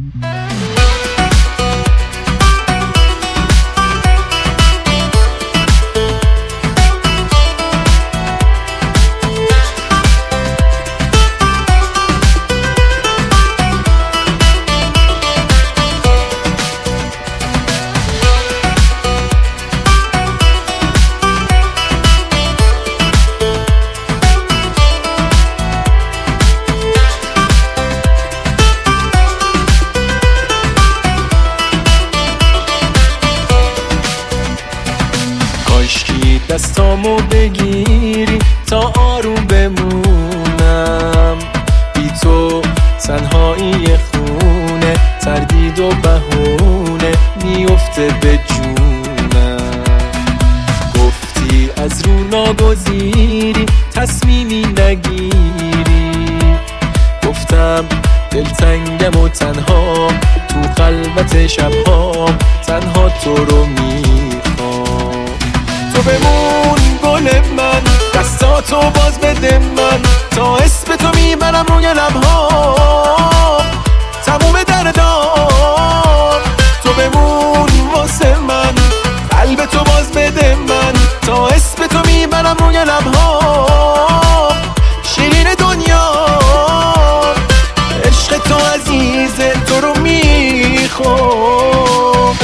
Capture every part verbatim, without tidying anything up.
کاشکی دستامو بگیری تا آروم بمونم، بی تو تنهایی خونه، تردید و بهونه میفته به جونم. گفتی از رو ناگزیری تصمیمی نگیری، گفتم دلتنگم و تنها تو خلوت شبهام تنها تو رو میخوام. تو بمون گل من، دستاتو باز بده من، تا اسم تو میبرم روی لبهام تموم دردام. تو بمون واسه من، قلب تو باز بده من، تا اسم تو میبرم روی لبهام. شیرین دنیا عشق تو عزیزه، تو رو میخوام.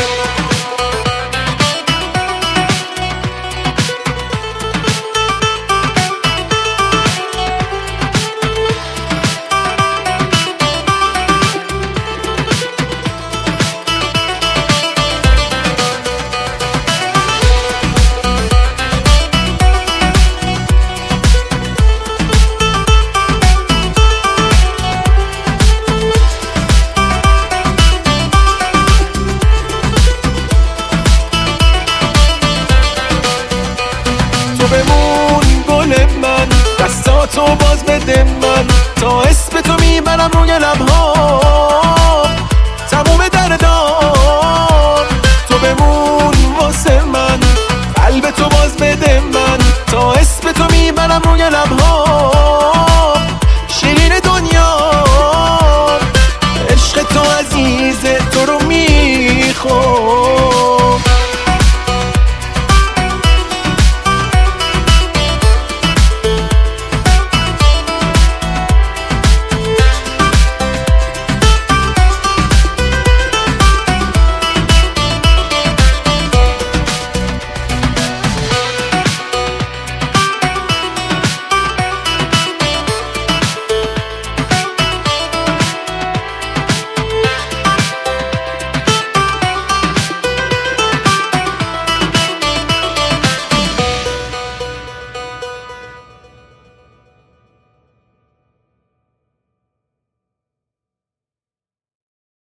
تو بمون گل من، دستاتو باز بده من، تا اسم تو میبرم روی لبهام تموم دردام. تو بمون واسه من، قلب تو باز بده من، تا اسم تو میبرم روی لبهام.